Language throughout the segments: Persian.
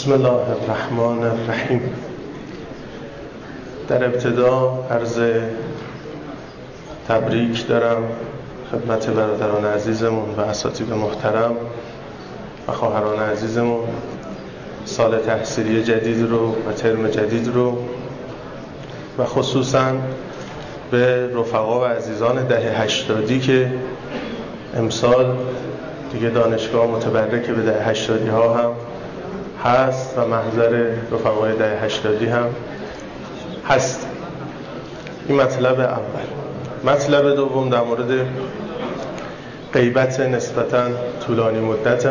بسم الله الرحمن الرحیم. در ابتدا عرض تبریک دارم خدمت برادران عزیزمون و اساتید محترم و خواهران عزیزمون سال تحصیلی جدید رو و ترم جدید رو و خصوصاً به رفقا و عزیزان دهه 80 که امسال دیگه دانشگاه متبرک به دهه 80 ها هم هست و محضر رفقای دهه 80 هم هست. این مطلب اول. مطلب دوم در مورد غیبت نسبتاً طولانی مدت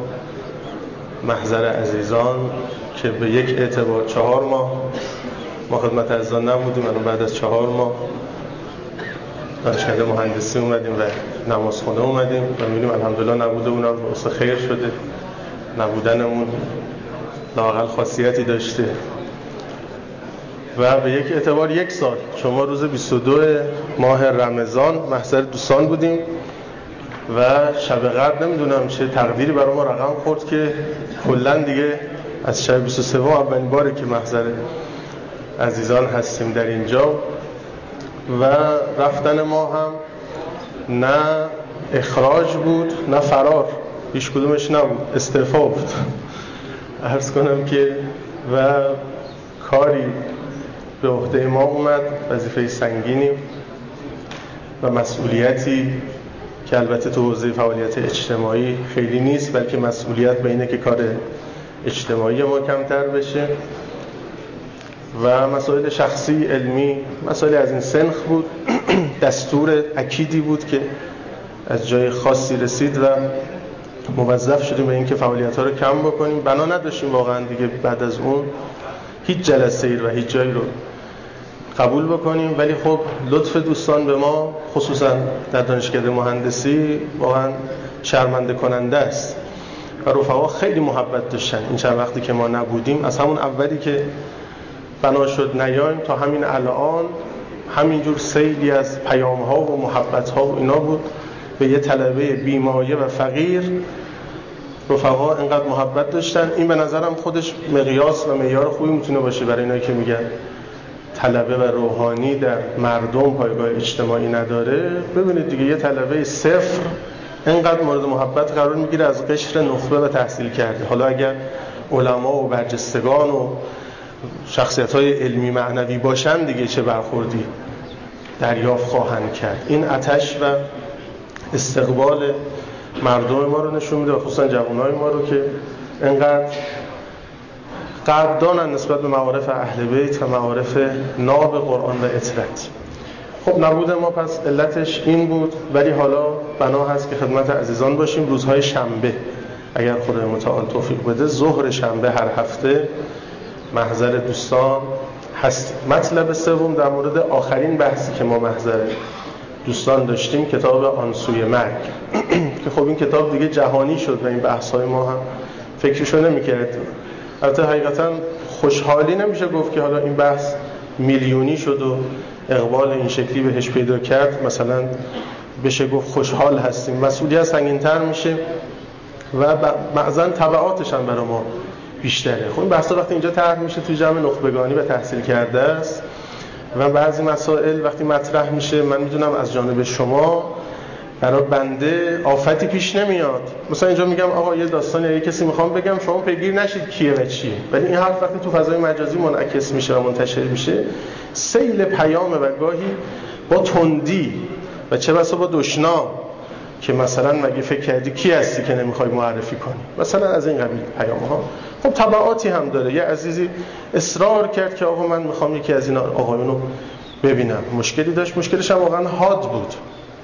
محضر عزیزان که به یک اعتبار 4 ماه ما خدمت عزیزان نبودیم، الان بعد از 4 ماه دانشکده مهندسی اومدیم و نمازخونه اومدیم و می‌بینیم الحمدلله نبوده اونم واسه خیر شده. نبودنمون لااقل خاصیتی داشته و به یک اعتبار 1 سال. شما روز 22 ماه رمضان محضر دوستان بودیم و شب قدر نمیدونم چه تقدیری برای ما رقم خورد که کلا دیگه از شب 23 اولین باره که محضر عزیزان هستیم در اینجا و رفتن ما هم نه اخراج بود نه فرار، هیچ کدومش نبود، استعفا بود. عرض کنم که و کاری به عهده ما اومد، وظیفه سنگینی و مسئولیتی که البته تو حوزه فعالیت اجتماعی خیلی نیست، بلکه مسئولیت به اینه که کار اجتماعی ما کمتر بشه و مسائل شخصی علمی مسائل از این سنخ بود. دستور اکیدی بود که از جای خاصی رسید و موظف شدیم به این که فعالیت‌ها رو کم بکنیم. بنا نداشتیم واقعا دیگه بعد از اون هیچ جلسه‌ای و هیچ جایی رو قبول بکنیم، ولی خب لطف دوستان به ما خصوصا در دانشکده مهندسی واقعا شرمنده کننده است و رفقا خیلی محبت داشتن. این چند وقتی که ما نبودیم، از همون اولی که بنا شد نیایم تا همین الان، همینجور سیلی از پیام‌ها و محبت‌ها و اینا بود. به یه طلبه بیمایه و فقیر رفقا اینقدر محبت داشتن. این به نظرم خودش مقیاس و معیار خوبی میتونه باشه برای اینایی که میگن طلبه و روحانی در مردم پایگاه اجتماعی نداره. ببینید دیگه یه طلبه صفر اینقدر مورد محبت قرار میگیره از قشر نخبه و تحصیل کرده. حالا اگر علما و برجستگان و شخصیت‌های علمی معنوی باشن دیگه چه برخوردی دریافت خواهند کرد. این آتش و استقبال مردم ما رو نشون میده و خصوصا جوانای ما رو که انقدر قدردانن نسبت به معارف اهل بیت و معارف ناب قرآن و اطرت. خب نبود ما پس علتش این بود، ولی حالا بنا هست که خدمت عزیزان باشیم. روزهای شنبه اگر خدای متعال توفیق بده، ظهر شنبه هر هفته محضر دوستان هستیم. مطلب سوم در مورد آخرین بحثی که ما محضر دوستان داشتیم، کتاب آن سوی مرگ که خب این کتاب دیگه جهانی شد و این بحث‌های ما هم فکرشو نمی‌کردیم. البته حقیقتاً خوشحالی نمیشه گفت که حالا این بحث میلیونی شد و اقبال این شکلی بهش پیدا کرد، مثلا بشه گفت خوشحال هستیم. مسئولیت سنگین‌تر میشه و بعضاً تبعاتش هم برای ما بیشتره. خب این بحثا وقتی اینجا طرح میشه توی جمع نخبگانی و تحصیل کرده است و بعضی مسائل وقتی مطرح میشه، من میدونم از جانب شما برای بنده آفتی پیش نمیاد. مثلا اینجا میگم آقا یه داستانی یا کسی میخوام بگم، شما پیگیر نشید کیه و چیه، ولی این حرف وقتی تو فضای مجازی منعکس میشه و منتشر میشه، سیل پیامه و گاهی با تندی و چه بسا با دشنام که مثلا مگه فکر کردی کی هستی که نمیخوای معرفی کنی، مثلا از این قبیل پیام‌ها. خب تبعاتی هم داره. یه عزیزی اصرار کرد که آقا من میخوام یکی از این آقایونو ببینم. مشکلی داشت، مشکلش هم واقعا حاد بود.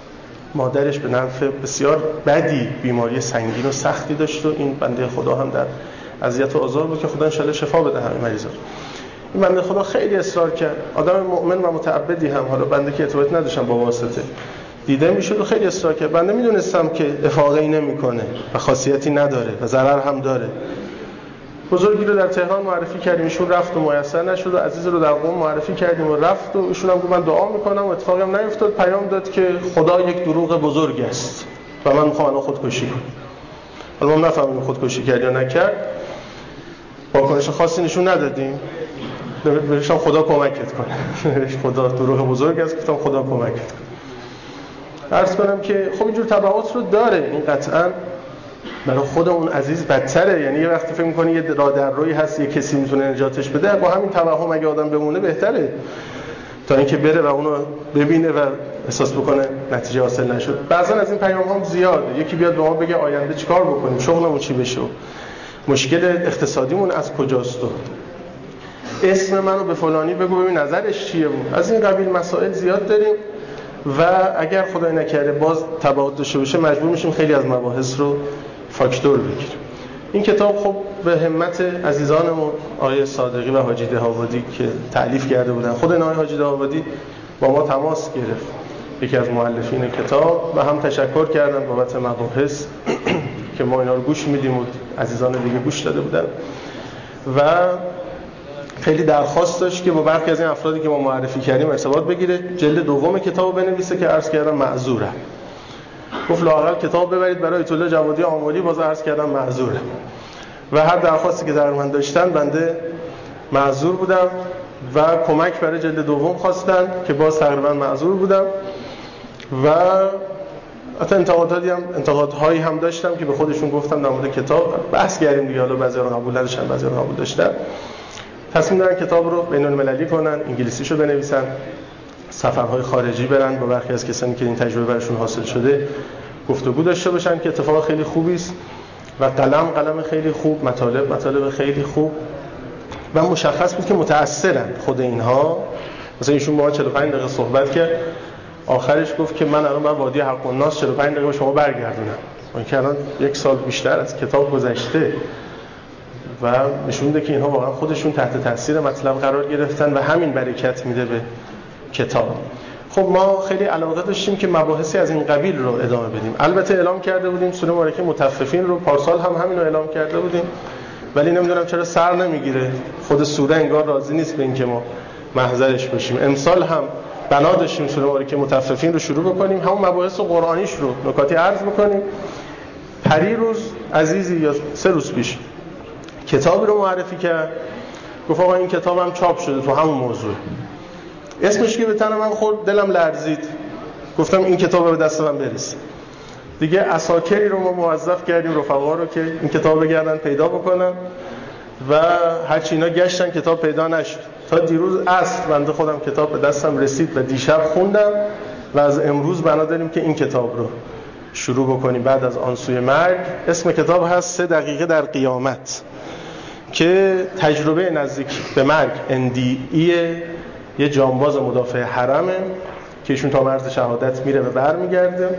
مادرش به نفع بسیار بدی بیماری سنگین و سختی داشت و این بنده خدا هم در اذیت و آزار بود که خدا ان شاءالله شفا بده همه مریضا. این بنده خدا خیلی اصرار کرد. آدم مؤمن و متعبدی هم، حالا بنده که ارتباط نداشتم با واسطه دیده میشد و خیلی اصرار کرد. بنده میدونستم که افاقه‌ای نمیکنه و خاصیتی نداره و ضرر هم داره. بزرگی رو در تهران معرفی کردیم، ایشون رفت و میسر نشد و عزیز رو در قم معرفی کردیم و رفت و ایشون هم گفت من دعا میکنم و اتفاقی هم نیفتاد. پیام داد که خدا یک دروغ بزرگ است و من میخوام الان خودکشی کنم. حالا من نفهمیدم خودکشی کرد یا نکرد. با واکنش خاصی نشون ندادیم. بهشون خدا کمکت کنه. خدا دروغ بزرگ است، گفتم خدا کمکت کنه. عرض کنم که خب اینجور تبعات رو داره. این قطعاً برای خود اون عزیز بدتره. یعنی یه وقتی فکر می‌کنی یه راه در روی هست، یه کسی میتونه نجاتش بده، با همین توهم اگه آدم بمونه بهتره تا اینکه بره و اونو ببینه و احساس بکنه نتیجه حاصل نشد. بعضا از این پیام هم زیاده. یکی بیاد به ما بگه آینده چیکار بکنیم، شغلمون چی بشه، مشکل اقتصادیمون از کجاست، اسم منو به فلانی بگو ببین نظرش چیه. بود از این قبیل مسائل زیاد داریم و اگر خدای نکرده باز تبعات داشته باشه مجبور میشیم خیلی از مباحث رو فاکتور بگیریم. این کتاب خب به همت عزیزانمون آقای صادقی و حاجی دهاوردی که تألیف کرده بودن، خود آقای حاجی دهاوردی با ما تماس گرفت، یکی از مؤلفین کتاب، و هم تشکر کردن بابت مباحث که ما اینا رو گوش میدیم و عزیزان دیگه گوش داده بودن و خیلی درخواست داشت که با برخی از این افرادی که ما معرفی کردیم ارتباط بگیره، جلد دوم کتابو بنویسه که عرض کردم معذورم. گفت لااقل کتاب ببرید برای آیت الله جوادی آملی، باز عرض کردم معذورم. و هر درخواستی که در من داشتن بنده معذور بودم و کمک برای جلد دوم خواستن که باز تقریبا معذور بودم و حتی انتقادهایی هم داشتم که به خودشون گفتم در مورد کتاب بحث کردیم دیگه، حالا بعضی‌ها قبول نداشتن بعضی‌ها قبول داشتن. تصمیم دارن کتاب رو بین‌المللی کنن، انگلیسیشو بنویسن، سفرهای خارجی برن، با برخی از کسانی که این تجربه براشون حاصل شده گفتگو داشته باشن که اتفاق خیلی خوبی است و قلم خیلی خوب، مطالب خیلی خوب و مشخص بود که متأثرن خود اینها. مثلا ایشون با ما 45 دقیقه صحبت کرد، آخرش گفت که من الان باید وادی حق الناس 45 دقیقه به شما برگردونم. اون که الان 1 سال بیشتر از کتاب گذشته و نشون میده که اینها واقعا خودشون تحت تاثیر مطلب قرار گرفتن و همین برکت میده به کتاب. خب ما خیلی علاقه داشتیم که مباحثی از این قبیل رو ادامه بدیم. البته اعلام کرده بودیم سوره مبارکه مطففین رو، پارسال هم همین رو اعلام کرده بودیم، ولی نمیدونم چرا سر نمیگیره. خود سوره انگار راضی نیست به اینکه ما محضرش باشیم. امسال هم بنا داشتیم سوره مبارکه مطففین رو شروع بکنیم، همون مباحث قرآنیش رو نکاتی عرض بکنیم. پریروز عزیزی یا 3 روز پیش کتابی رو معرفی کرد، گفت آقا این کتابم چاپ شده تو همون موضوع. اسمش که به تن من خورد دلم لرزید، گفتم این کتاب به دست من برسه. دیگه اساکری رو ما موظف کردیم رفقا رو که این کتاب بگردن پیدا بکنن و هرچی اینا گشتن کتاب پیدا نشد. تا دیروز عصر بنده خودم کتاب به دستم رسید و دیشب خوندم و از امروز بنا داریم که این کتاب رو شروع بکنیم بعد از آن سوی مرگ. اسم کتاب هست 3 دقیقه در قیامت که تجربه نزدیک به مرگ اندیعیه یه جانباز مدافع حرمه که ایشون تا مرز شهادت میره و برمیگرده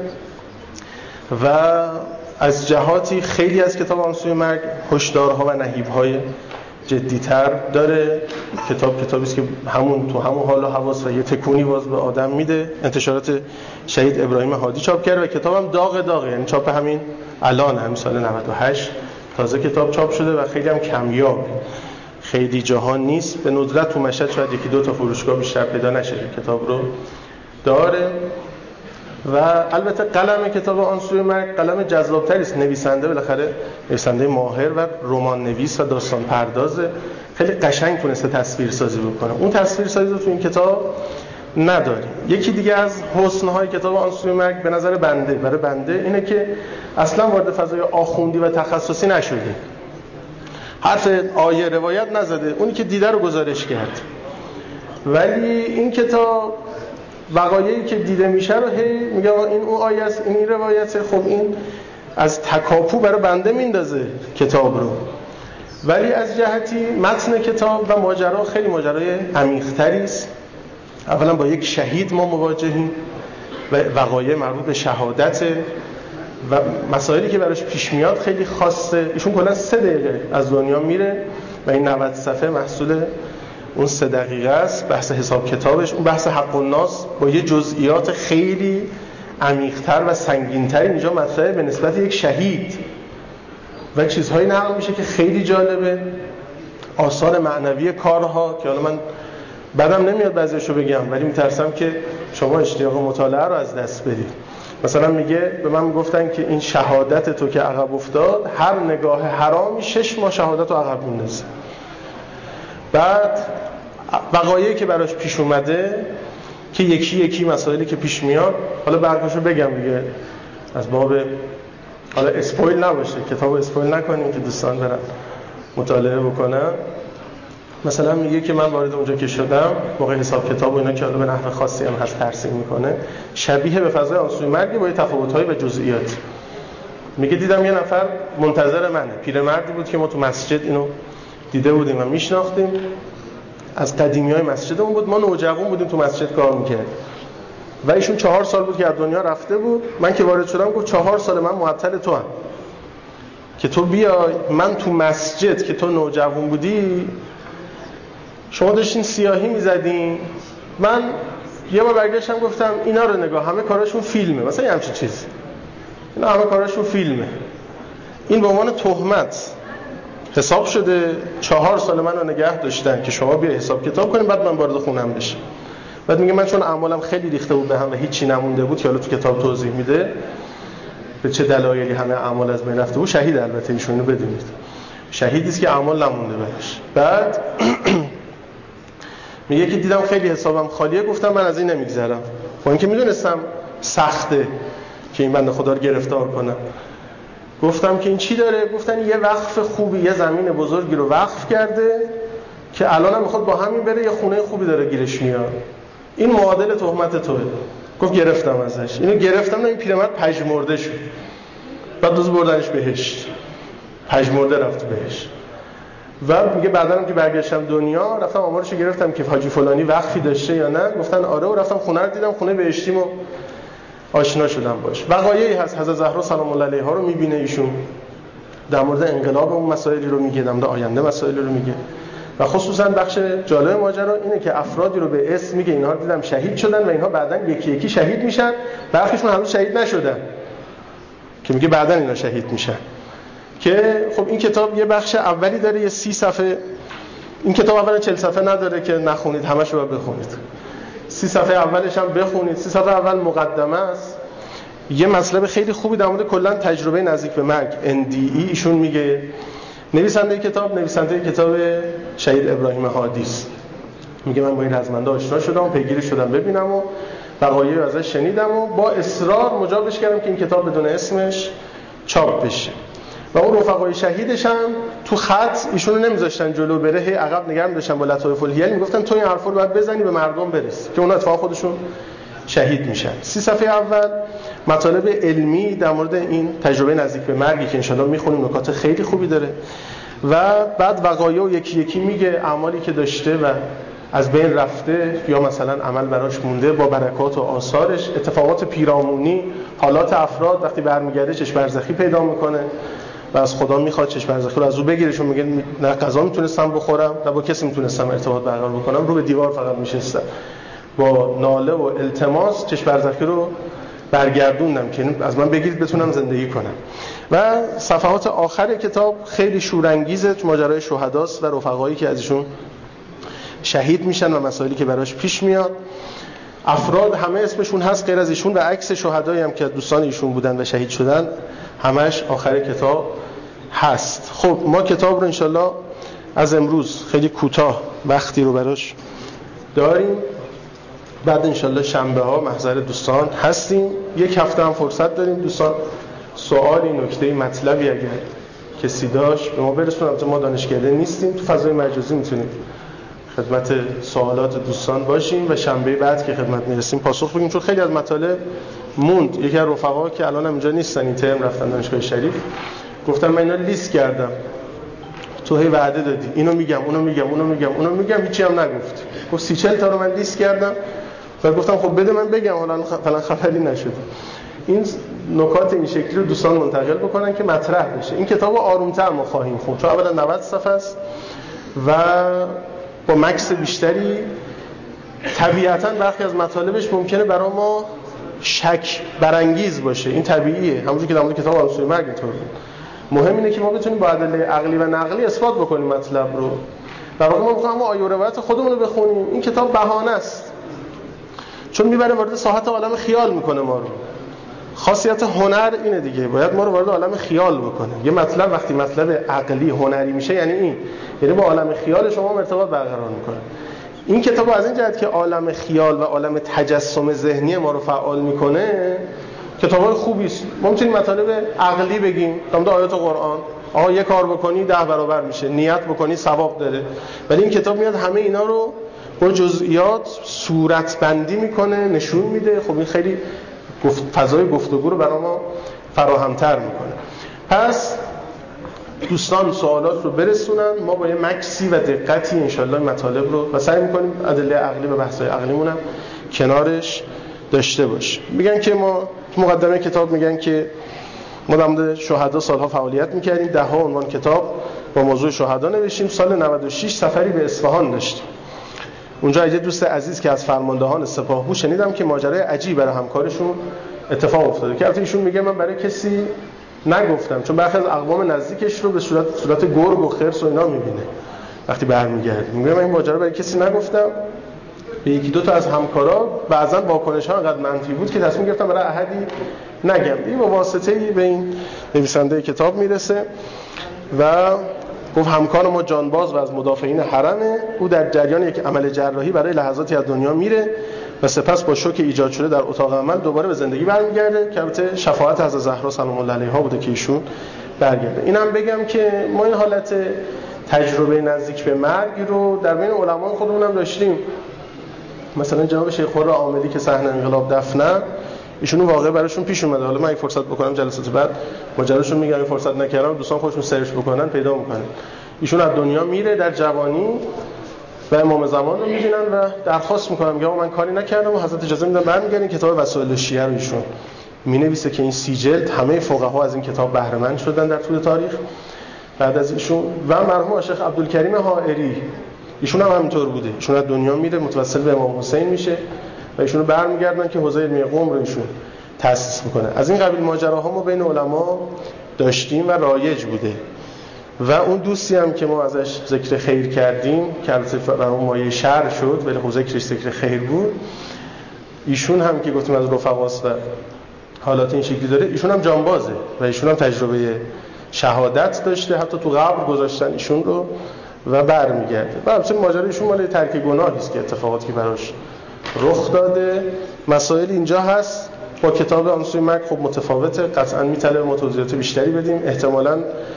و از جهاتی خیلی از کتاب آن سوی مرگ هشدارها و نهیب‌های جدی‌تر داره. کتابی است که تو همون حال و حواس و یه تکونی باز به آدم میده. انتشارات شهید ابراهیم هادی چاپ کرده و کتابم داغه، یعنی چاپ همین الان، همین سال 98 تازه کتاب چاپ شده و خیلی هم کمیاب، خیلی جهان نیست. به ندرت تو مشهد شاید 1-2 تا فروشگاه بیشتر پیدا نشه کتاب رو داره. و البته قلم کتاب آن سوی مرگ قلم جذاب‌تری است. نویسنده بالاخره نویسنده ماهر و رمان نویس و داستان پردازه، خیلی قشنگ تونسته تصویرسازی بکنه. اون تصویرسازی رو تو این کتاب نداریم. یکی دیگه از حسن‌های کتاب آن سوی مرگ به نظر برای بنده اینه که اصلا وارد فضای آخوندی و تخصصی نشده، حرف آیه روایت نزده، اونی که دیده رو گزارش کرد. ولی این کتاب وقایعی که دیده میشه رو میگه این اون آیه است، این روایته، خب این از تکاپو برای بنده میندازه کتاب رو. ولی از جهتی متن کتاب و ماجرا خیلی ماجرای عمیق‌تری است. اولا با یک شهید ما مواجهیم و وقایع مربوط به شهادت و مسائلی که براش پیش میاد خیلی خاصه. ایشون کلا 3 دقیقه از دنیا میره و این 90 صفحه محصول اون 3 دقیقه است. بحث حساب کتابش، اون بحث حق الناس با یه جزئیات خیلی عمیق‌تر و سنگین‌تر اینجا مطرحه به نسبت یک شهید و چیزهایی نقل میشه که خیلی جالبه. آثار معنوی کارها که حالا من بعدم نمیاد بعضیشو بگم ولی میترسم که شما اشتیاق مطالعه رو از دست بدید. مثلا میگه به من گفتن که این شهادت تو که عقب افتاد، هر نگاه حرامی 6 ماه شهادت رو عقب میندازه. بعد وقایعی که براش پیش اومده که یکی یکی مسائلی که پیش میاد، حالا برقاشو بگم دیگه از باب حالا اسپویل نباشه، کتابو اسپویل نکنیم که دوستان برن مطالعه بکنن. مثلا میگه که من وارد اونجا که شدم موقع حساب کتاب و اینا که حالا به نحو خاصی هم هست ترسیم میکنه، شبیه به فضای آسوی مرگی با تفاوت‌های و جزئیات. میگه دیدم یه نفر منتظر منه، پیرمردی بود که ما تو مسجد اینو دیده بودیم و میشناختیم، از قدیمیای مسجدمون بود، ما نوجوان بودیم تو مسجد کار میکردیم و ایشون 4 سال بود که از دنیا رفته بود. من که وارد شدم گفت 4 سال من معطل تو هم که تو بیای، من تو مسجد که تو نوجوان بودی شما داشتین سیاهی میزدین، من یه بار برگشتم گفتم اینا رو نگاه، همه کاراشون فیلمه، مثلا یه همچین چیزی، اینا همه کاراشون فیلمه، این به عنوان تهمت حساب شده. 4 سال منو نگه داشتن که شما بیا حساب کتاب کنیم، بعد من وارد خونم بشم. بعد میگه من چون اعمالم خیلی ریخته بود به هم و هیچی نمونده بود که حالا تو کتاب توضیح میده به چه دلایلی همه اعمال از بین رفته بود. شهید البته ایشون رو بدونید، شهیدی است که اعمال نمونده براش. بعد میگه که دیدم خیلی حسابم خالیه، گفتم من از این نمیگذرم، با اینکه میدونستم سخته که این بنده خدا رو گرفتار کنم. گفتم که این چی داره؟ گفتن یه وقف خوبی، یه زمین بزرگی رو وقف کرده که الان هم میخواد با همین بره، یه خونه خوبی داره گیرش میاد، این معادل تهمت توئه. گفت گرفتم ازش، اینو گرفتم. این پیرمرد پژمرده شد، بعد روز بردنش بهشت، پژمرده رفت بهشت. و میگه بعداً که برگشتم دنیا رفتم آمارشو گرفتم که حاجی فلانی وقفی داشته یا نه، گفتن آره، و رفتم خونه رو دیدم، خونه بهشتیمو آشنا شدم باش. وقایعی هست حضرت زهرا سلام الله علیها رو میبینه ایشون، در مورد انقلاب اون مسائلی رو میگه، در مورد آینده مسائلی رو میگه. و خصوصا بخش جالب ماجرا اینه که افرادی رو به اسم میگه اینها رو دیدم شهید شدن و اینها بعداً یکی یکی شهید میشن، برخیشون هنوز شهید نشدن که میگه بعداً اینا شهید میشن. که خب این کتاب یه بخش اولی داره، یه 30 صفحه. این کتاب اولا 40 صفحه نداره که نخونید، همش رو بخونید. 30 صفحه اولش هم بخونید. 30 صفحه اول مقدمه است، یه مطلب خیلی خوبی در مورد کلا تجربه نزدیک به مرگ NDE ایشون میگه. نویسنده کتاب شهید ابراهیم هادی است. میگه من با این رزمنده آشنا شدم، پیگیری شدم ببینم و وقایع رو ازش شنیدم و با اصرار مجابش کردم که این کتاب بدون اسمش چاپ بشه. و اون رفقای شهیدش هم تو خط ایشونو نمیذاشتن جلو بره، هی عقب نگه می‌داشتن با لطایف الحیل، میگفتن تو این حرفا رو باید بزنی به مردم برس که اونا اتفاقا خودشون شهید میشن. 30 صفحه اول مطالب علمی در مورد این تجربه نزدیک به مرگی که انشالله میخونیم، نکات خیلی خوبی داره. و بعد وقایع و یکی یکی میگه، اعمالی که داشته و از بین رفته یا مثلا عمل براش مونده با برکات و آثارش، اتفاقات پیرامونی، حالات افراد وقتی برمیگرده چشم برزخی پیدا میکنه و از خدا میخواد چشم برزخی رو از او بگیرشون. میگه نه غذا میتونستم بخورم نه با کسی میتونستم ارتباط برقرار بکنم، رو به دیوار فقط میشستم، با ناله و التماس چشم برزخی رو برگردوندم که از من بگیرید بتونم زندگی کنم. و صفحات آخر کتاب خیلی شورانگیزه، ماجرای شهداست و رفقایی که ازشون شهید میشن و مسائلی که براش پیش میاد. افراد همه اسمشون هست غیر از ایشون و عکس شهدایی هم که دوستان ایشون بودن و شهید شدن همش آخر کتاب هست. خب ما کتاب رو انشالله از امروز خیلی کوتاه وقتی رو براش داریم، بعد انشالله شنبه ها محضر دوستان هستیم. یک هفته هم فرصت داریم دوستان، سوالی، نکته، مطلبی اگر کسی داشت به ما برسونم. ما دانشکده نیستیم، تو فضای مجازی میتونیم خدمت سوالات دوستان باشیم و شنبه بعد که خدمت میرسیم پاسخ بگیم، چون خیلی از مطالب موند. یکی از رفقا که الان هم اینجا نیستن، این ترم رفتن دانشگاه شریف، گفتم من اینا لیست کردم، تو هی وعده دادی اینو میگم اونو میگم هیچی هم نگفتی. گفت 30-40 تا رو من لیست کردم و گفتم خب بده من بگم، حالا فلان خبری نشد. این نکات این شکلی رو دوستان منتقل بکنن که مطرح بشه. این کتابو آرومتر ما خواهیم خوند، چون اولا 90 صفحه است و با مکث بیشتری. طبیعتاً برخی از مطالبش ممکنه برای ما شک برانگیز باشه، این طبیعیه، همونجوری که در مورد کتاب آسوی مرگ اینطور بود. مهم اینه که ما بتونیم با ادله عقلی و نقلی اثبات بکنیم مطلب رو. در واقع ما می‌خوایم آیه و روایت خودمون رو بخونیم. این کتاب بهانه است، چون میبره وارد ساحت عالم خیال میکنه ما رو. خاصیت هنر اینه دیگه، باید ما رو وارد عالم خیال بکنه. یه مطلب وقتی مطلب عقلی هنری میشه یعنی این، یعنی با عالم خیال شما ارتباط برقرار میکنه. این کتاب از این جهت که عالم خیال و عالم تجسم ذهنی ما رو فعال میکنه، کتابای خوبی است. ما میتونیم مطالب عقلی بگیم، در آیات قرآن آقا یه کار بکنی 10 برابر میشه، نیت بکنی ثواب داره. ولی این کتاب میاد همه اینا رو با جزئیات صورت بندی میکنه، نشون میده. خب این خیلی فضای گفتگو رو برای ما فراهم‌تر میکنه. پس دوستان سوالات رو برسونن، ما با یه مکسی و دقتی انشالله مطالب رو و سعی میکنیم ادله عقلی و بحث‌های عقلیمون هم کنارش داشته باش. میگن که ما تو مقدمه کتاب میگن که ما در مورد شهدا سالها فعالیت میکردیم، 10 عنوان کتاب با موضوع شهدا نوشتیم. سال 96 سفری به اصفهان داشتیم. اونجا یه دوست عزیز که از فرماندهان سپاه بود شنیدم که ماجرای عجیب برای همکارشون اتفاق افتاده که البته ایشون میگه من برای کسی نگفتم، چون برخی از اقوام نزدیکش رو به صورت گرگ و خرس و اینا میبینه وقتی برمیگرده. میگه من این ماجرا برای کسی نگفتم. به یکی دو تا از همکارا بعضا واکنش‌ها انقدر منفی بود که تصمیم گرفتم برای احدی نگم. این با واسطه‌ای به این نویسنده کتاب میرسه و گفت همکار ما جانباز و از مدافعین حرمه. او در جریان یک عمل جراحی برای لحظاتی از دنیا میره و سپس با شوک ایجاد شده در اتاق عمل دوباره به زندگی برمیگرده که البته شفاعت حضرت زهرا سلام الله علیها بوده که ایشون برگرده. اینم بگم که ما این حالت تجربه نزدیک به مرگ رو در بین علمای خودمون هم داشتیم. مثلا جناب شیخ خور عاملی که صحنه انقلاب دفنن، ایشون واقعا براشون پیش اومده. حالا من اگه فرصت بکنم جلسات بعد ماجراشون میگم، اگه فرصت نکردم دوستان خودشون سرچ بکنن پیدا میکنن. ایشون از دنیا میره در جوانی و امام زمان رو میبینن و درخواست میکنن، میگه من کاری نکردم و حضرت اجازه میدن برمیگردین. کتاب وسائل شیعه رو ایشون مینویسه که این 30 جلد همه فقها از این کتاب بهره مند شدن در طول تاریخ بعد از ایشون. و مرحوم شیخ عبدالکریم حائری ایشون هم همینطور بوده. ایشون از دنیا میره متوسل به امام حسین میشه و ایشونو برمیگردن که حوزه علمی قم رو ایشون تأسیس میکنه. از این قبیل ماجراها ما بین علما داشتیم و رایج بوده. و اون دوستی هم که ما ازش ذکر خیر کردیم که البته برام مایه شر شد ولی خب ذکرش ذکر خیر بود، ایشون هم که گفتیم از رفقاست و حالات این شکلی داره، ایشون هم جانبازه و ایشون هم تجربه شهادت داشته، حتی تو قبر گذاشتن ایشون رو و برمیگرده. و البته ماجرای ایشون مال ترک گناهی است که اتفاقاتی که براش رخ داده. مسائل اینجا هست. با کتاب آن سوی مرگ خب متفاوته، قطعا میطلبه ما توضیحات بیشتری بدیم. احتمالاً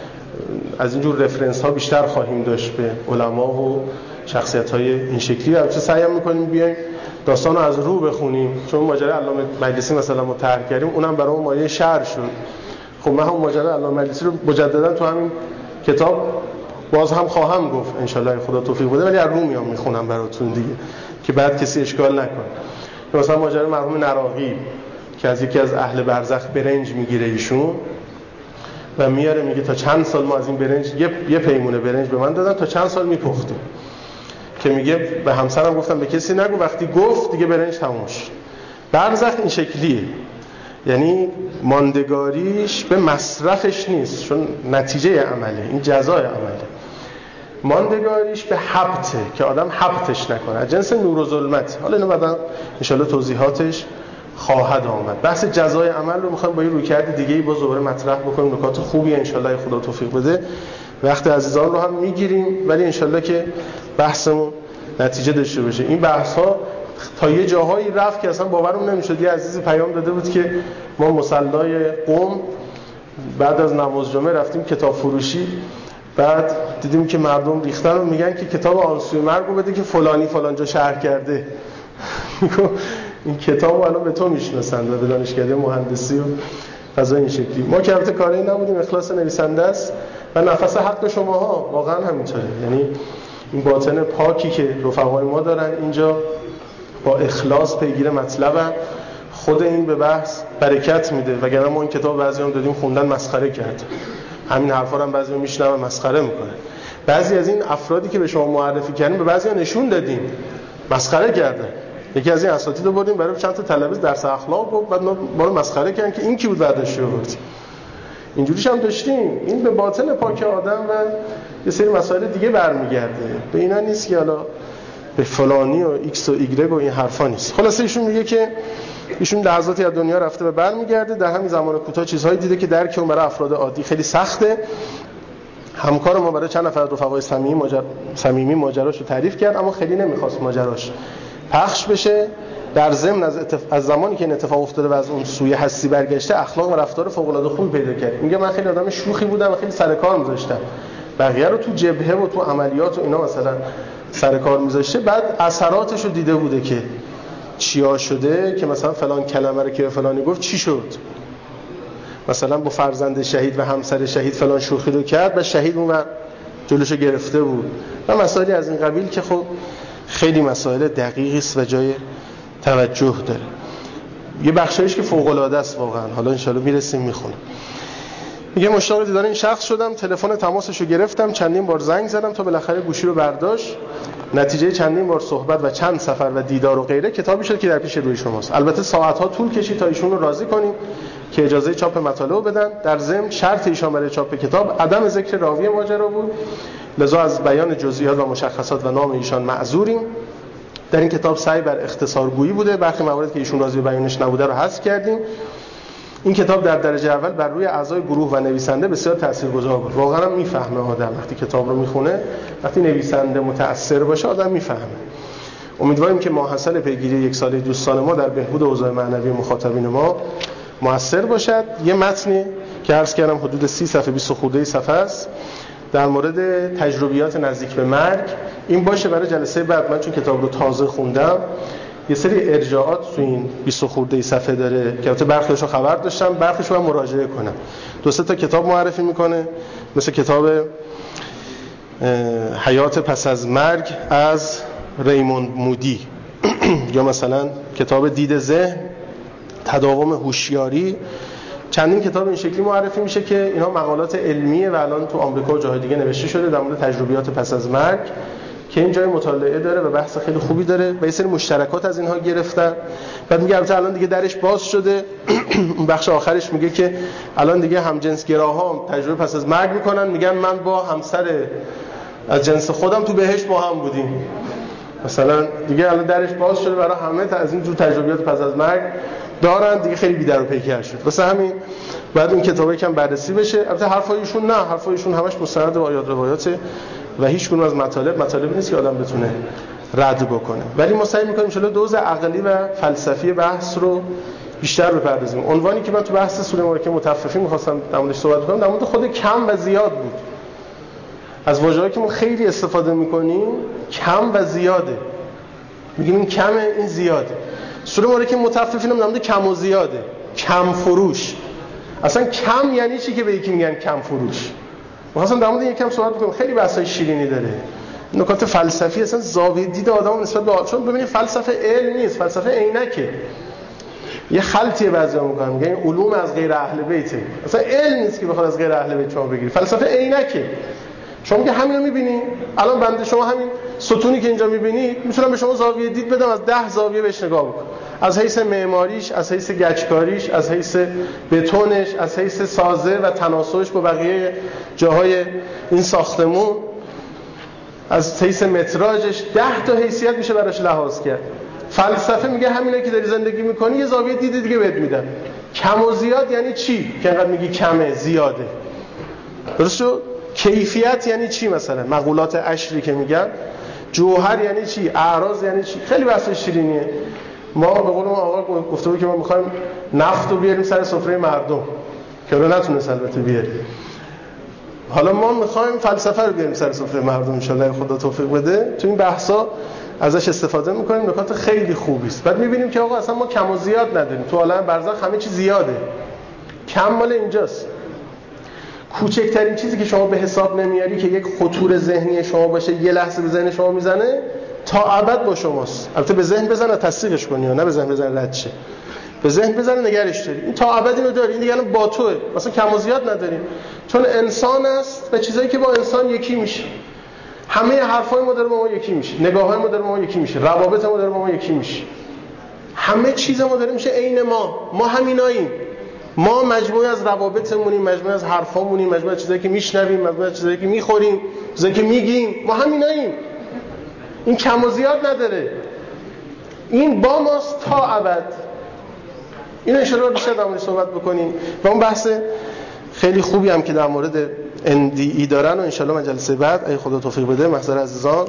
از اینجور رفرنس ها بیشتر خواهیم داشت به علما و شخصیت های این شکلی. البته سعی می‌کنیم بیایم داستان رو از رو بخونیم، چون ماجرای علامه مجلسی مثلا ما طرح کردیم، اونم برای مایه شر شد. خب من هم ماجرای علامه مجلسی رو مجددا تو همین کتاب باز هم خواهم گفت ان شاء الله خدا توفیق بده، ولی از رو میام میخونم براتون دیگه که بعد کسی اشکال نکنه. مثلا ماجرای مرحوم نراقی که از یکی از اهل برزخ برنج میگیره ایشون و میاره میگه تا چند سال ما از این برنج یه پیمونه برنج به من دادن، تا چند سال میپختیم. که میگه به همسرم گفتم به کسی نگو، وقتی گفت دیگه برنج تموم شد. برزخ این شکلیه، یعنی ماندگاریش به مصرفش نیست، چون نتیجه عمله، این جزای عمله. ماندگاریش به حبته که آدم حبتش نکنه، از جنس نور و ظلمت. حالا اینو بعدا ان شاءالله توضیحاتش خواهد آمد. بحث جزای عمل رو میخوایم با یه رویکرد دیگه‌ای باز دوباره مطرح بکنیم. نکات خوبی ان شاءالله خدا توفیق بده. وقت عزیزان رو هم میگیریم، ولی ان شاءالله که بحثمون نتیجه داشته باشه. این بحث ها تا یه جاهایی رفت که اصلا باورم نمیشد. یه عزیزی پیام داده بود که ما مصلای قم بعد از نماز جمعه رفتیم کتاب فروشی، بعد دیدیم که مردم ریختن و میگن که کتاب آن سوی مرگ رو بده که فلانی فلان جا شرح کرده. این کتابو الان به تو میشناسن و به دانشکده مهندسی و فضای این شکلی. ما که البته کاری نبودیم، اخلاص نویسنده است و نفس حق شماها واقعا همینطوره. یعنی این باطن پاکی که رفقای ما دارن اینجا با اخلاص پیگیر مطلبن، خود این به بحث برکت میده. وگرنه ما این کتاب بعضیام دادیم خوندن مسخره کرد، همین حرفا رو هم بعضی‌ها میشنون مسخره میکنه. بعضی از این افرادی که به شما معرفی کردیم به بعضی‌ها نشون دادیم مسخره کردن. یکی از این اساتید رو بردیم برای چند تا طلبه درس اخلاق و بعد ما رو مسخره کردن که این کی بود بعدش رو بود. اینجوریش هم داشتیم. این به باطن پاک آدم و یه سری مسائل دیگه برمیگرده، به اینا نیست که حالا به فلانی و ایکس و ایگرگ و این حرفا نیست. خلاصه ایشون میگه که ایشون لحظاتی از دنیا رفته و برمیگرده. در همین زمان کوتاه چیزهایی دیده که درک اون برای افراد عادی خیلی سخته. همکار ما برای چند نفر رفقای صمیمی ماجراشو تعریف کرد، اما خیلی نمیخواست ماجراش پخش بشه. در ضمن از زمانی که این اتفاق افتاده و از اون سوی هستی برگشته، اخلاق و رفتار فوق العاده خوبی پیدا کرد. میگه من خیلی آدم شوخی بودم و خیلی سر کار میذاشتم، بقیه رو تو جبهه و تو عملیات و اینا مثلا سر کار میذاشته، بعد اثراتشو دیده بوده که چیا شده، که مثلا فلان کلمه رو که فلانی گفت چی شد، مثلا با فرزند شهید و همسر شهید فلان شوخی رو کرد و شهید اون جلوشو گرفته بود و مسائلی از این قبیل که خب خیلی مسائل دقیقی است و جای توجه داره. یه بخشایش که فوق العاده است واقعا. حالا ان شاءالله میرسیم میخونیم. میگه مشتاق دیدار این شخص شدم، تلفن تماسشو گرفتم، چندین بار زنگ زدم تا بالاخره گوشی رو برداشت. نتیجه چندین بار صحبت و چند سفر و دیدار و غیره کتابی شد که در پیش روی شماست. البته ساعت‌ها طول کشید تا ایشون رو راضی کنیم که اجازه چاپ مطالب بدن. در ضمن شرط ایشان برای چاپ کتاب عدم ذکر راوی ماجرا بود، لذا از بیان جزئیات و مشخصات و نام ایشان معذوریم. در این کتاب سعی بر اختصارگویی بوده، برخی موارد که ایشون راضی به بیانش نبوده رو حذف کردیم. این کتاب در درجه اول بر روی اعضای گروه و نویسنده بسیار تاثیرگذار بود. واقعا میفهمه آدم وقتی کتاب رو میخونه، وقتی نویسنده متأثر باشه آدم میفهمه. امیدواریم که ماحصل پیگیری یک ساله دوستان ما در بهبود اوضاع معنوی مخاطبین ما مؤثر باشد. یه متنی که عرض کردم حدود 30 صفحه 20 خورده صفحه است در مورد تجربیات نزدیک به مرگ. این باشه برای جلسه بعد. من چون کتاب رو تازه خوندم یه سری ارجاعات تو این 20 خورده صفحه داره که البته برخیشو خبر داشتم، برخیشو من مراجعه کنم. 2-3 تا کتاب معرفی میکنه، مثل کتاب حیات پس از مرگ از ریموند مودی یا مثلا کتاب دید ذهن، تداوم هوشیاری. چندین کتاب این شکلی معرفی میشه که اینها مقالات علمیه و الان تو آمریکا و جاهای دیگه نوشته شده در مورد تجربیات پس از مرگ که این جای مطالعه داره و بحث خیلی خوبی داره و یه سری مشترکات از اینها گرفتن. بعد میگه البته الان دیگه درش باز شده. بخش آخرش میگه که الان دیگه همجنسگراها تجربه پس از مرگ میکنن، میگن من با همسر از جنس خودم تو بهشت با هم بودیم. مثلا دیگه الان درش باز شده برای همه از این جور تجربیات پس از مرگ دارن دیگه. خیلی بی‌در و پیکر شد. واسه همین بعد این کتابا یکم بررسی بشه. البته حرفایشون نه، حرفایشون همش مستند و آیات روایاته و هیچ کدوم از مطالب نیست که آدم بتونه رد بکنه. ولی ما سعی می‌کنیم ان شاءالله دوز عقلی و فلسفی بحث رو بیشتر بپردازیم. عنوانی که من تو بحث سوره مبارکه مطففین می‌خواستم در موردش صحبت کنم در مورد خود کم و زیاد بود. از واژه‌ای که ما خیلی استفاده می‌کنیم کم و زیاده. میگیم این کمه این زیاده. سوره مبارکه مطففین هم در مورد کم و زیاده. کم فروش. اصلا کم یعنی چی که به یکی میگن کم فروش؟ مثلا در مورد یکم صحبت می‌کنیم. خیلی بحثای شیرینی داره. نکات فلسفی اصلا زاویه دید آدمو نسبت به چون ببینید فلسفه علم نیست، فلسفه عینکه. یه خلطیه بعضیا میگن میگن علوم از غیر اهل بیته. اصلا علم نیست که بخواد از غیر اهل بیت شما بگیری. فلسفه عینکه. شما میگه همینو می‌بینی؟ الان بنده شما همین ستونی که اینجا می‌بینید میتونم به شما زاویه دید بدم از 10 زاویه بهش نگاه بکن. از حیث معماریش، از حیث گچکاریش، از حیث بتونش، از حیث سازه و تناسبش با بقیه جاهای این ساختمون، از حیث متراژش 10 تا حیثیت میشه براش لحاظ کرد. فلسفه میگه همینه که داری زندگی میکنی یه زاویه دید دیگه بهت میدم. کم و زیاد یعنی چی؟ که انقدر میگی کمه زیاده. درست شد؟ کیفیت یعنی چی؟ مثلا مقولات عشری که میگن جوهر یعنی چی؟ اعراض یعنی چی؟ خیلی بحث شیرینیه. ما به قول ما آقا گفته بود که ما میخوایم نفت رو بیاریم سر سفره مردم که رو نتونست البته بیاریم. حالا ما میخوایم فلسفه رو بیاریم سر سفره مردم ان شاء الله خدا توفیق بده. تو این بحثا ازش استفاده میکنیم. نکات خیلی خوبی است. بعد میبینیم که آقا اصلا ما کم و زیاد نداریم. تو عالم برزخ همه چی زیاده. کم مال اینجاست. کوچکترین چیزی که شما به حساب نمیاری که یک خطور ذهنی شما باشه یه لحظه به ذهن شما میزنه تا ابد با شماست. البته به ذهن بزنه تصدیقش کنی یا نه به ذهن بزنه رد شه. به ذهن بزنه نگرش داری. این تا ابد اینو داری. این دیگه الان با توئه. مثلا کم و زیاد نداریم. چون انسان است و چیزایی که با انسان یکی میشه. همه حرفای ما داره با ما یکی میشه. نگاه‌های ما داره با ما یکی میشه. روابط ما داره با ما یکی میشه. همه چیز ما داره میشه عین ما. ما همیناییم. ما مجموعه از روابطمونیم، مجموعه از حرفامونیم، مجموعه از چیزایی که میشنویم، مجموعه از چیزایی که میخوریم، چیزایی که میگیم. ما همیناییم. این کم و زیاد نداره. این با ماست تا ابد. این ان شاءالله بیشتر در موردش صحبت بکنیم و اون بحث خیلی خوبی هم که در مورد NDE دارن و ان شاءالله مجلس بعد اگه خدا توفیق بده محضر عزیزان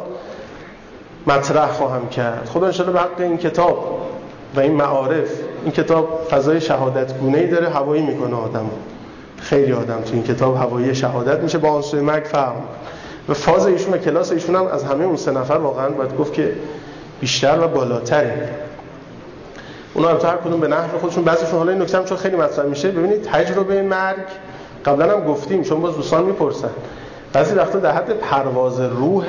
مطرح خواهم کرد. خدا ان شاءالله به حق این کتاب و این معارف، این کتاب فضای شهادت گونه‌ای داره، هوایی میکنه آدمو. خیلی آدم تو این کتاب هوایی شهادت میشه، با آنسوی مرگ فهم و فاز ایشون و کلاس ایشون هم از همه اون سه نفر واقعا باید گفت که بیشتر و بالاتره. اونا هم هر کدوم به نحو خودشون، بعضیشون حالا این نکته هم چون خیلی مطرح میشه، ببینید تجربه مرگ قبلا هم گفتیم چون باز دوستان میپرسن، بعضی وقتا در حد پرواز روح،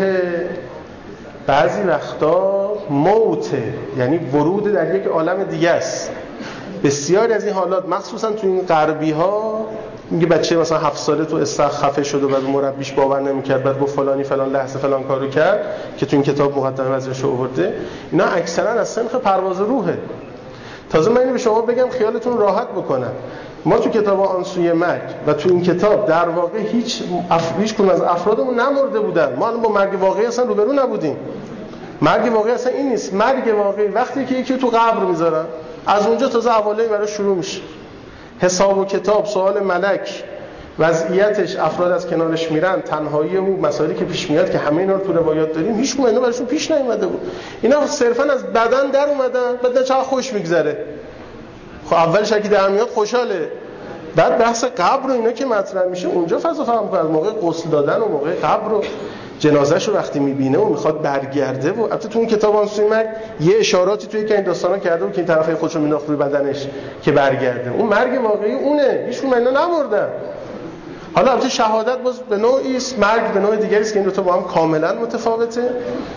بعضی وقتا موته، یعنی ورود در یک عالم دیگه است. بسیاری از این حالات مخصوصا تو این غربی ها، میگه بچه مثلا 7 ساله تو استخ خفه شده و بعد مربیش باور نمیکرد، بعد گفت فلانی فلان لحظه فلان کارو کرد که تو این کتاب مقدمه ازش آورده، اینا اکثرا از سنخ پرواز روحه. تازه من اینو به شما بگم خیالتون راحت بکنم، ما تو کتاب آنسوی مرگ و تو این کتاب در واقع هیچ کدوم از افرادمون نمرده بودن. ما الان با مرگ واقعی اصلا روبرو نبودیم. مرگ واقعی اصلا این نیست. مرگ واقعی وقتی که یکی تو قبر میذارن، از اونجا تازه حواله براش شروع میشه. حساب و کتاب، سوال ملک، وضعیتش، افراد از کنارش میرن، تنهایی او، مسائلی که پیش میاد که همه اینا رو تو روایات داریم، هیچ کدوم اینا براشون پیش نیومده بود. اینا صرفا از بدن در اومدن، بعد چقدر خوش میگذره. خب اولش اگه در میاد خوشحاله، بعد بحث قبر و اینا که مطرح میشه اونجا فضا فهم کنه. موقع غسل دادن و موقع قبر و جنازه‌شو وقتی میبینه و میخواد برگرده، و البته تو اون کتاب آنسوی مرگ یه اشاراتی توی که این داستانا کرده بود که این طرفای خودشو مینداخت روی بدنش که برگرده. اون مرگ واقعی اونه، هیچ کدوم اینا نمردن. حالا البته شهادت باز به نوعی است، مرگ به نوع دیگری است که این دو تا با هم کاملا متفاوته.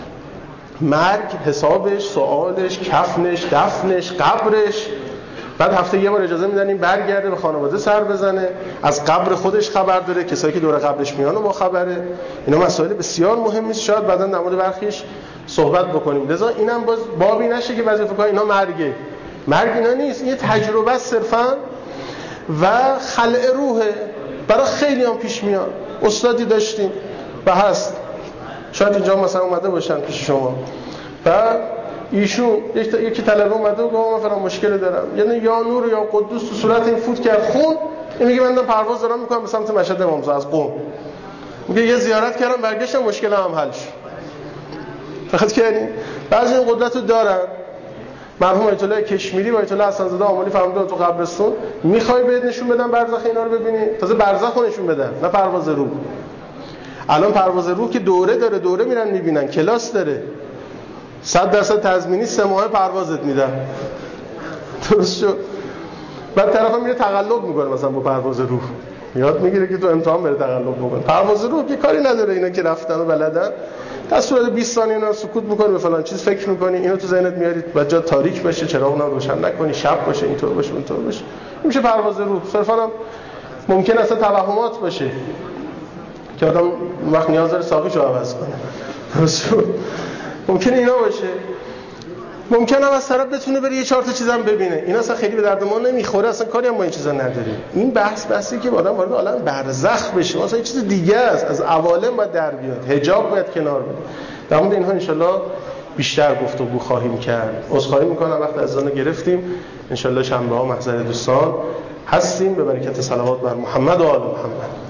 مرگ حسابش، سوالش، کفنش، دفنش، قبرش، بعد هفته یه بار اجازه میدن این برگرده به خانواده سر بزنه، از قبر خودش خبر داره، کسایی که دور قبرش میان و با خبره. اینا مسائل بسیار مهمی است، شاید بعداً در مورد برخیش صحبت بکنیم. لذا اینم باز بابی نشه که بعضی فکر کنن اینا مرگه. مرگ اینا نیست، این یه تجربه است صرفاً و خلع روحه. برای خیلی هم پیش میاد. استادی داشتیم و هست، شاید اینجا مثلا اومده باشن پیش شما، بعد ایشون یکی طلبه اومده و گفت من فلان مشکل دارم، یعنی یا نور یا قدوس تو صورت این فوت کرد خون، این میگه من دارم پرواز دارم میکنم به سمت مشهد امامزاده از قم، میگه یه زیارت کردم برگشتم مشکل هم حل شد. فقط کردیم بعضی این قدرت رو دارن. مرحوم آیت الله کشمیری و آیت الله حسن‌زاده آملی فرمودن تو قبرستون میخوای بهت نشون بدم برزخ اینا رو ببینی، تازه برزخ رو نشون بدن نه پرواز روح. الان پرواز روح که دوره داره، دوره میرن میبینن، کلاس داره، 100% تضمینی 3 ماه پروازت میدن. درست شد. بعد طرفم میره تقلب میکنه مثلا با پرواز روح، یاد میگیره که تو امتحان بره تقلب بکنه. پرواز روح که کاری نداره، اینا که رفتن و بلدن، در صورت 20 ثانیه اینا سکوت میکنی، به فلان چیز فکر میکنی، اینو تو ذهنت میارید، بعد جا تاریک باشه، چراغ رو روشن نکنی، شب باشه، اینطور باشه اونطور باشه، این میشه پرواز روح. صرفا هم ممکن اصلا توهمات باشه که آدم وقت نیاز داره ساقیشو عوض کنه. ممکنه اینا باشه. ممکنه هم از طرف بتونه بره یه 4 تا چیزام ببینه. اینا اصلا خیلی به درد ما نمیخوره، اصلا کاری هم با این چیزا نداریم. این بحثی که آدم وارد عالم برزخ بشه، اصلا یه چیز دیگه است، از عوالم باید در بیاد، حجاب باید کنار بره. در مورد اینها ان شاءالله بیشتر گفتگو خواهیم کرد. عذرخواهی میکنم وقت اذان گرفتیم. ان شاءالله شنبه‌ها محضر دوستان هستیم. به برکت صلوات بر محمد و آل محمد.